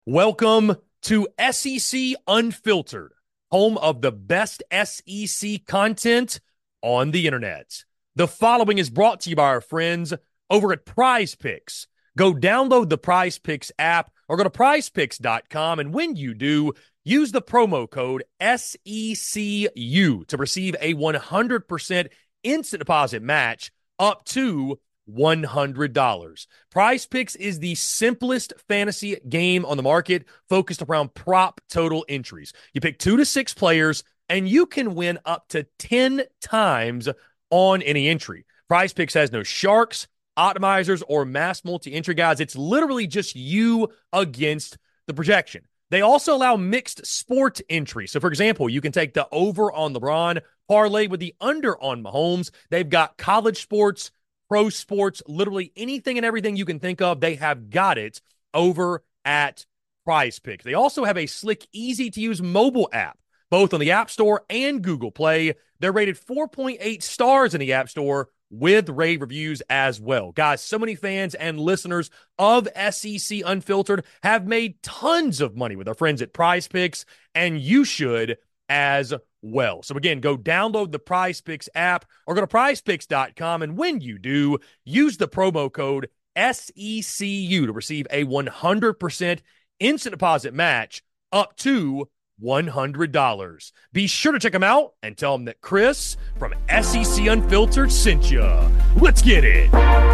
Welcome to SEC Unfiltered, home of the best SEC content on the internet. The following is brought to you by our friends over at Prize Picks. Go download the Prize Picks app or go to prizepicks.com, and when you do, use the promo code SECU to receive a 100% instant deposit match up to $100. Prize Picks is the simplest fantasy game on the market, focused around prop total entries. You pick 2 to 6 players, and you can win up to 10 times on any entry. Prize Picks has no sharks, optimizers, or mass multi-entry guides. It's literally just you against the projection. They also allow mixed sport entry. So, for example, you can take the over on LeBron, parlay with the under on Mahomes. They've got college sports, pro sports, literally anything and everything you can think of, they have got it over at Prize Picks. They also have a slick, easy-to-use mobile app, both on the App Store and Google Play. They're rated 4.8 stars in the App Store with rave reviews as well. Guys, so many fans and listeners of SEC Unfiltered have made tons of money with our friends at Prize Picks, and you should as well. So again, go download the Prize Picks app or go to prizepicks.com, and when you do, use the promo code SECU to receive a 100% instant deposit match up to $100. Be sure to check them out and tell them that Chris from SEC Unfiltered sent you. Let's get it.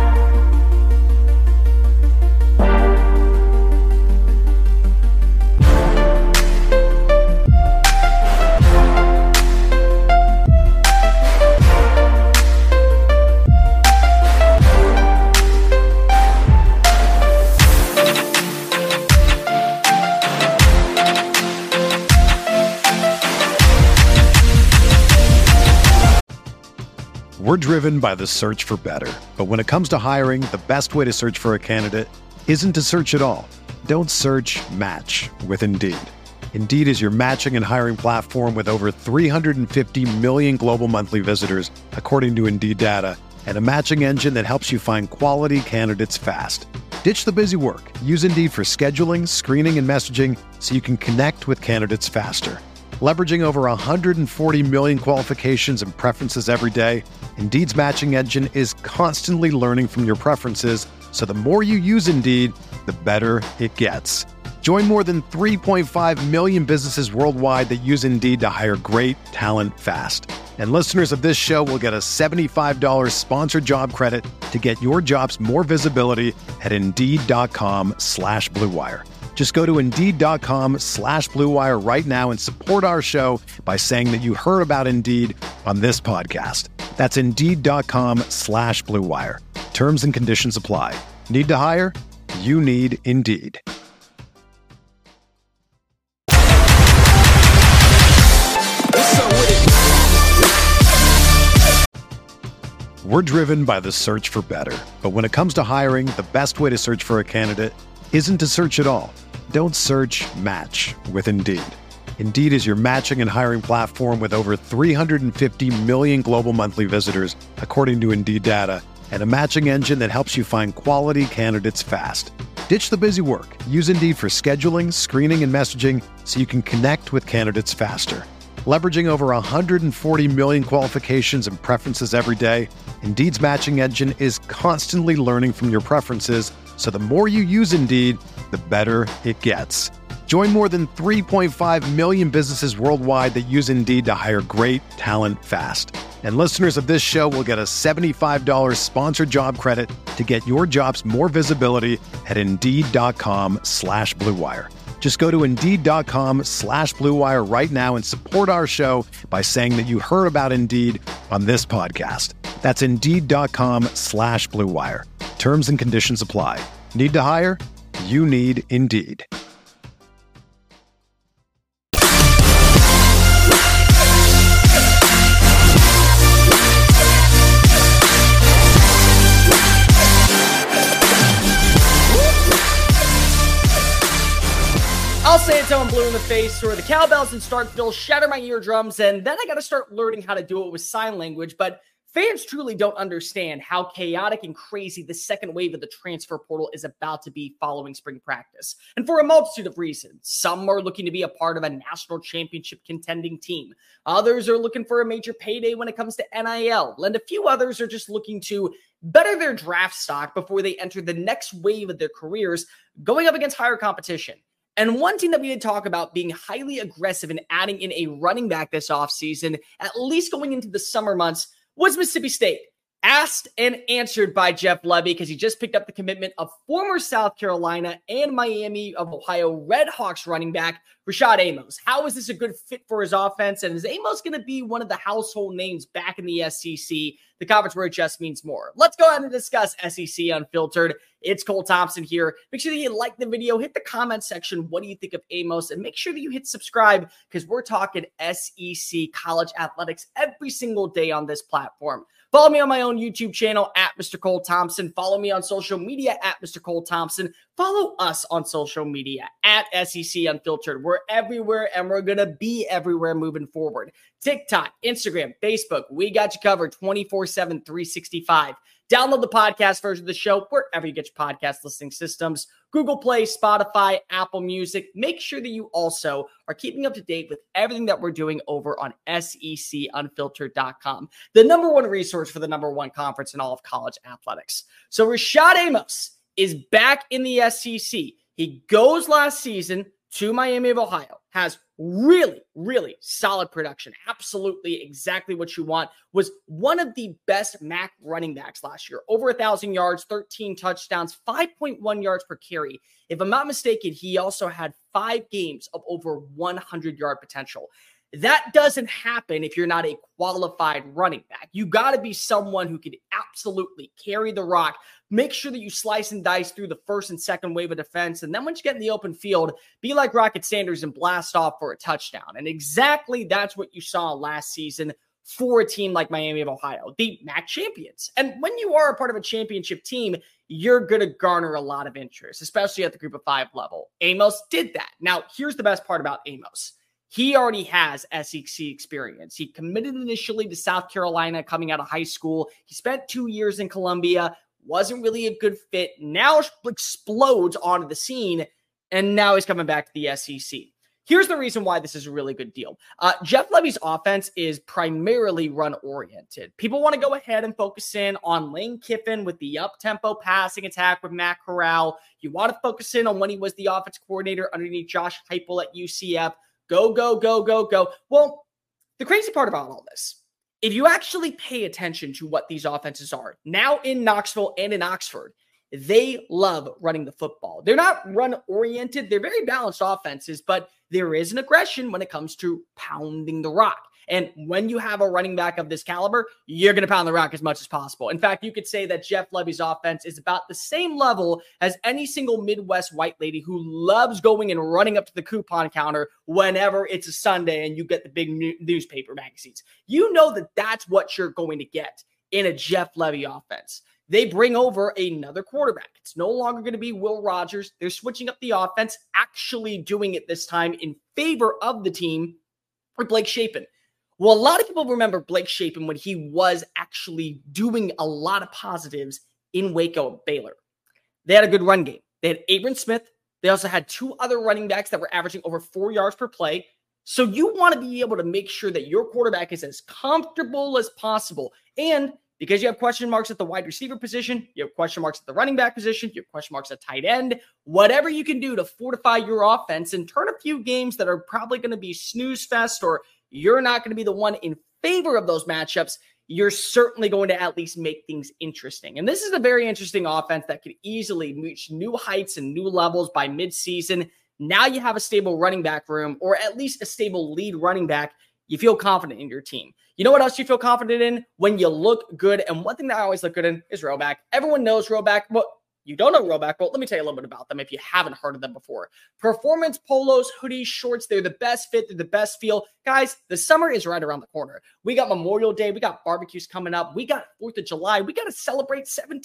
We're driven by the search for better. But when it comes to hiring, the best way to search for a candidate isn't to search at all. Don't search, match with Indeed. Indeed is your matching and hiring platform with over 350 million global monthly visitors, according to Indeed data, and a matching engine that helps you find quality candidates fast. Ditch the busy work. Use Indeed for scheduling, screening, and messaging so you can connect with candidates faster. Leveraging over 140 million qualifications and preferences every day, Indeed's matching engine is constantly learning from your preferences, so the more you use Indeed, the better it gets. Join more than 3.5 million businesses worldwide that use Indeed to hire great talent fast. And listeners of this show will get a $75 sponsored job credit to get your jobs more visibility at Indeed.com/Blue Wire. Just go to Indeed.com/Blue Wire right now and support our show by saying that you heard about Indeed on this podcast. That's Indeed.com/Blue Wire. Terms and conditions apply. Need to hire? You need Indeed. We're driven by the search for better. But when it comes to hiring, the best way to search for a candidate isn't to search at all. Don't search, match with Indeed. Indeed is your matching and hiring platform with over 350 million global monthly visitors, according to Indeed data, and a matching engine that helps you find quality candidates fast. Ditch the busy work. Use Indeed for scheduling, screening, and messaging so you can connect with candidates faster. Leveraging over 140 million qualifications and preferences every day, Indeed's matching engine is constantly learning from your preferences, so the more you use Indeed, the better it gets. Join more than 3.5 million businesses worldwide that use Indeed to hire great talent fast. And listeners of this show will get a $75 sponsored job credit to get your jobs more visibility at Indeed.com/Blue Wire. Just go to Indeed.com/Blue Wire right now and support our show by saying that you heard about Indeed on this podcast. That's Indeed.com/Blue Wire. Terms and conditions apply. Need to hire? You need Indeed. I'll say it till I'm blue in the face, or the cowbells in Starkville shatter my eardrums, and then I got to start learning how to do it with sign language. But fans truly don't understand how chaotic and crazy the second wave of the transfer portal is about to be following spring practice. And for a multitude of reasons. Some are looking to be a part of a national championship contending team. Others are looking for a major payday when it comes to NIL. And a few others are just looking to better their draft stock before they enter the next wave of their careers, going up against higher competition. And one team that we did talk about being highly aggressive in adding in a running back this offseason, at least going into the summer months, was Mississippi State. Asked and answered by Jeff Lebby because he just picked up the commitment of former South Carolina and Miami of Ohio Redhawks running back Rashad Amos. How is this a good fit for his offense? And is Amos going to be one of the household names back in the SEC, the conference where it just means more? Let's go ahead and discuss SEC Unfiltered. It's Cole Thompson here. Make sure that you like the video, hit the comment section. What do you think of Amos? And make sure that you hit subscribe because we're talking SEC college athletics every single day on this platform. Follow me on my own YouTube channel at Mr. Cole Thompson. Follow me on social media at Mr. Cole Thompson. Follow us on social media at SEC Unfiltered. We're everywhere and we're going to be everywhere moving forward. TikTok, Instagram, Facebook. We got you covered 24/7, 365. Download the podcast version of the show wherever you get your podcast listening systems. Google Play, Spotify, Apple Music. Make sure that you also are keeping up to date with everything that we're doing over on secunfiltered.com, the number one resource for the number one conference in all of college athletics. So Rashad Amos is back in the SEC. He goes last season to Miami of Ohio, has really, really solid production. Absolutely exactly what you want. Was one of the best MAC running backs last year. Over 1,000 yards, 13 touchdowns, 5.1 yards per carry. If I'm not mistaken, he also had 5 games of over 100-yard potential. That doesn't happen if you're not a qualified running back. You got to be someone who can absolutely carry the rock. Make sure that you slice and dice through the first and second wave of defense. And then once you get in the open field, be like Rocket Sanders and blast off for a touchdown. And exactly that's what you saw last season for a team like Miami of Ohio, the MAC champions. And when you are a part of a championship team, you're going to garner a lot of interest, especially at the group of 5 level. Amos did that. Now, here's the best part about Amos. He already has SEC experience. He committed initially to South Carolina coming out of high school. He spent 2 years in Columbia, wasn't really a good fit. Now explodes onto the scene, and now he's coming back to the SEC. Here's the reason why this is a really good deal. Jeff Lebby's offense is primarily run-oriented. People want to go ahead and focus in on Lane Kiffin with the up-tempo passing attack with Matt Corral. You want to focus in on when he was the offensive coordinator underneath Josh Heupel at UCF. Go, go, go, go, go. Well, the crazy part about all this, if you actually pay attention to what these offenses are, now in Knoxville and in Oxford, they love running the football. They're not run-oriented. They're very balanced offenses, but there is an aggression when it comes to pounding the rock. And when you have a running back of this caliber, you're going to pound the rock as much as possible. In fact, you could say that Jeff Lebby's offense is about the same level as any single Midwest white lady who loves going and running up to the coupon counter whenever it's a Sunday and you get the big newspaper magazines. You know that that's what you're going to get in a Jeff Lebby offense. They bring over another quarterback. It's no longer going to be Will Rogers. They're switching up the offense, actually doing it this time in favor of the team with Blake Shapen. Well, a lot of people remember Blake Shapen when he was actually doing a lot of positives in Waco at Baylor. They had a good run game. They had Abram Smith. They also had 2 other running backs that were averaging over 4 yards per play. So you want to be able to make sure that your quarterback is as comfortable as possible. And because you have question marks at the wide receiver position, you have question marks at the running back position, you have question marks at tight end, whatever you can do to fortify your offense and turn a few games that are probably going to be snooze fest or you're not going to be the one in favor of those matchups, you're certainly going to at least make things interesting. And this is a very interesting offense that could easily reach new heights and new levels by midseason. Now you have a stable running back room, or at least a stable lead running back. You feel confident in your team. You know what else you feel confident in? When you look good. And one thing that I always look good in is Rhoback. Everyone knows Rhoback. Well, you don't know Rhoback, well, let me tell you a little bit about them if you haven't heard of them before. Performance polos, hoodies, shorts, they're the best fit, they're the best feel. Guys, the summer is right around the corner. We got Memorial Day, we got barbecues coming up, we got 4th of July, we got to celebrate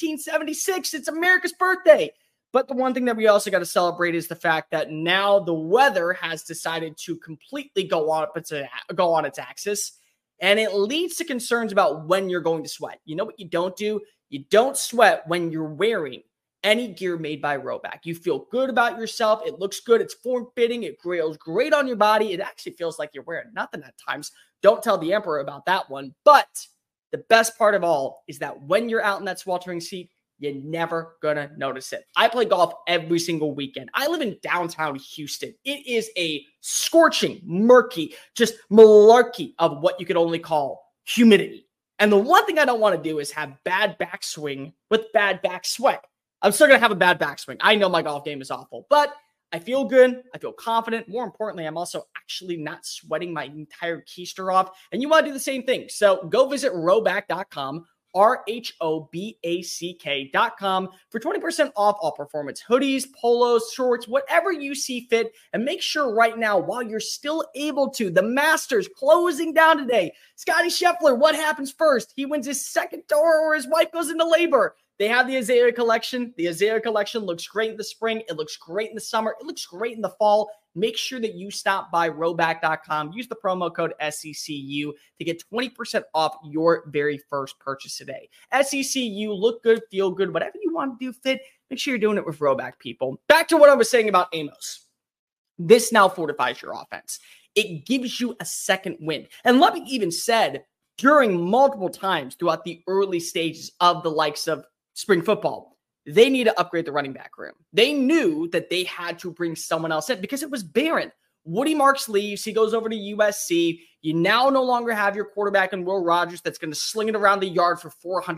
1776. It's America's birthday. But the one thing that we also got to celebrate is the fact that now the weather has decided to completely go on its axis. And it leads to concerns about when you're going to sweat. You know what you don't do? You don't sweat when you're wearing any gear made by Rhoback. You feel good about yourself. It looks good. It's form-fitting. It feels great on your body. It actually feels like you're wearing nothing at times. Don't tell the Emperor about that one. But the best part of all is that when you're out in that sweltering seat, you're never going to notice it. I play golf every single weekend. I live in downtown Houston. It is a scorching, murky, just malarkey of what you could only call humidity. And the one thing I don't want to do is have bad backswing with bad back sweat. I'm still going to have a bad backswing. I know my golf game is awful, but I feel good. I feel confident. More importantly, I'm also actually not sweating my entire keister off. And you want to do the same thing. So go visit Rhoback.com, RHOBACK.com for 20% off all performance hoodies, polos, shorts, whatever you see fit. And make sure right now, while you're still able to, the Masters closing down today. Scotty Scheffler, what happens first? He wins his second tour or his wife goes into labor. They have the Azalea collection. The Azalea collection looks great in the spring. It looks great in the summer. It looks great in the fall. Make sure that you stop by Rhoback.com. Use the promo code SECU to get 20% off your very first purchase today. SECU, look good, feel good, whatever you want to do fit. Make sure you're doing it with Rhoback, people. Back to what I was saying about Amos. This now fortifies your offense. It gives you a second wind. And Lubbock even said during multiple times throughout the early stages of the likes of spring football, they need to upgrade the running back room. They knew that they had to bring someone else in because it was barren. Woody Marks leaves. He goes over to USC. You now no longer have your quarterback in Will Rogers that's going to sling it around the yard for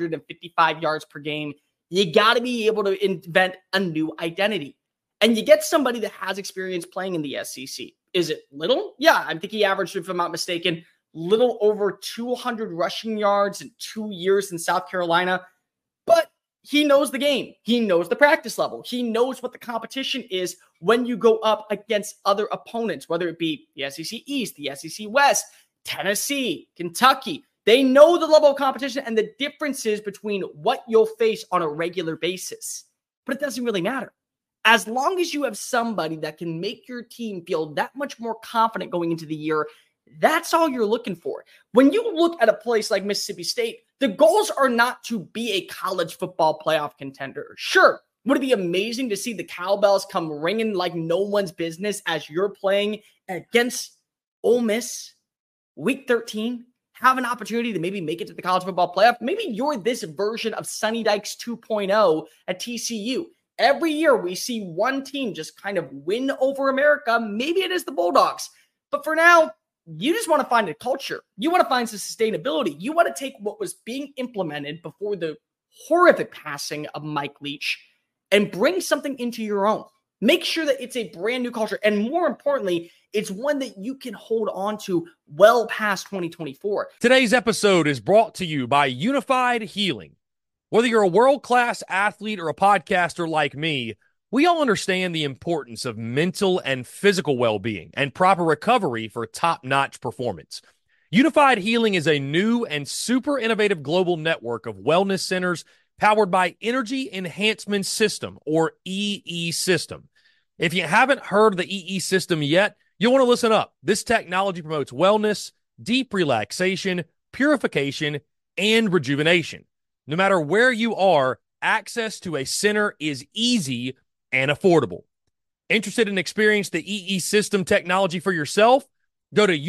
455 yards per game. You got to be able to invent a new identity. And you get somebody that has experience playing in the SEC. Is it Little? Yeah, I think he averaged, if I'm not mistaken, little over 200 rushing yards in 2 years in South Carolina. But he knows the game. He knows the practice level. He knows what the competition is when you go up against other opponents, whether it be the SEC East, the SEC West, Tennessee, Kentucky. They know the level of competition and the differences between what you'll face on a regular basis. But it doesn't really matter. As long as you have somebody that can make your team feel that much more confident going into the year, that's all you're looking for. When you look at a place like Mississippi State, the goals are not to be a college football playoff contender. Sure, would it be amazing to see the cowbells come ringing like no one's business as you're playing against Ole Miss week 13? Have an opportunity to maybe make it to the college football playoff. Maybe you're this version of Sonny Dykes 2.0 at TCU. Every year we see one team just kind of win over America. Maybe it is the Bulldogs. But for now, you just want to find a culture. You want to find some sustainability. You want to take what was being implemented before the horrific passing of Mike Leach and bring something into your own. Make sure that it's a brand new culture. And more importantly, it's one that you can hold on to well past 2024. Today's episode is brought to you by Unified Healing. Whether you're a world-class athlete or a podcaster like me, we all understand the importance of mental and physical well-being and proper recovery for top-notch performance. Unified Healing is a new and super innovative global network of wellness centers powered by Energy Enhancement System, or EE System. If you haven't heard of the EE System yet, you'll want to listen up. This technology promotes wellness, deep relaxation, purification, and rejuvenation. No matter where you are, access to a center is easy and affordable. Interested in experiencing the EE System technology for yourself? Go to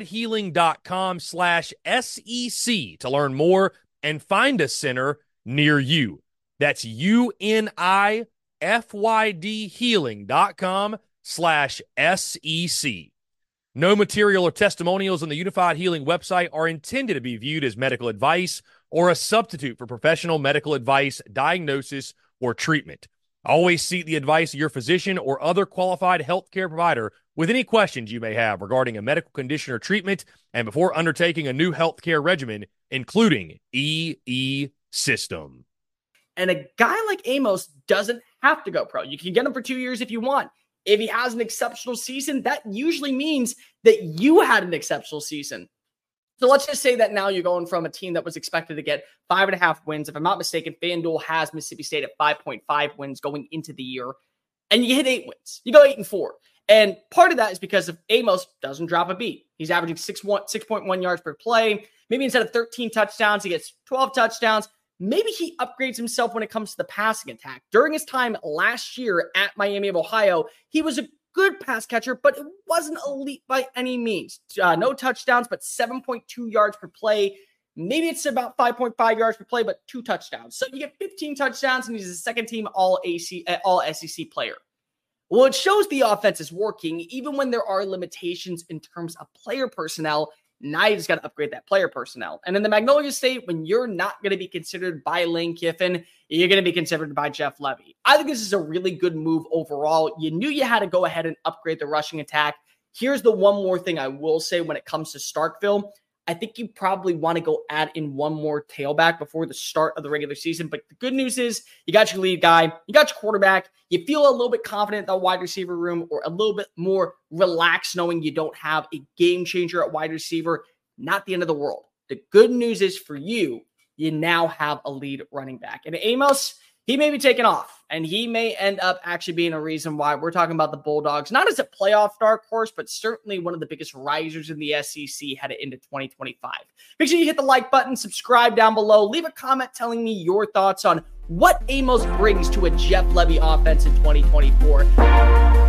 unifiedhealing.com/SEC to learn more and find a center near you. That's UNIFYDhealing.com/SEC. No material or testimonials on the Unified Healing website are intended to be viewed as medical advice or a substitute for professional medical advice, diagnosis, or treatment. Always seek the advice of your physician or other qualified healthcare provider with any questions you may have regarding a medical condition or treatment and before undertaking a new healthcare regimen, including EE System. And a guy like Amos doesn't have to go pro. You can get him for 2 years if you want. If he has an exceptional season, that usually means that you had an exceptional season. So let's just say that now you're going from a team that was expected to get 5.5 wins. If I'm not mistaken, FanDuel has Mississippi State at 5.5 wins going into the year. And you hit 8 wins. You go 8-4. And part of that is because of Amos doesn't drop a beat. He's averaging 6.1 yards per play. Maybe instead of 13 touchdowns, he gets 12 touchdowns. Maybe he upgrades himself when it comes to the passing attack. During his time last year at Miami of Ohio, he was a good pass catcher, but it wasn't elite by any means. No touchdowns, but 7.2 yards per play. Maybe it's about 5.5 yards per play, but 2 touchdowns. So you get 15 touchdowns, and he's a second-team all-SEC player. Well, it shows the offense is working, even when there are limitations in terms of player personnel. Now you just got to upgrade that player personnel. And in the Magnolia State, when you're not going to be considered by Lane Kiffin, you're going to be considered by Jeff Lebby. I think this is a really good move overall. You knew you had to go ahead and upgrade the rushing attack. Here's the one more thing I will say when it comes to Starkville. I think you probably want to go add in one more tailback before the start of the regular season. But the good news is you got your lead guy, you got your quarterback, you feel a little bit confident in the wide receiver room, or a little bit more relaxed knowing you don't have a game changer at wide receiver. Not the end of the world. The good news is for you, you now have a lead running back. And Amos, he may be taken off, and he may end up actually being a reason why we're talking about the Bulldogs, not as a playoff dark horse, but certainly one of the biggest risers in the SEC headed into 2025. Make sure you hit the like button, subscribe down below, leave a comment telling me your thoughts on what Amos brings to a Jeff Lebby offense in 2024.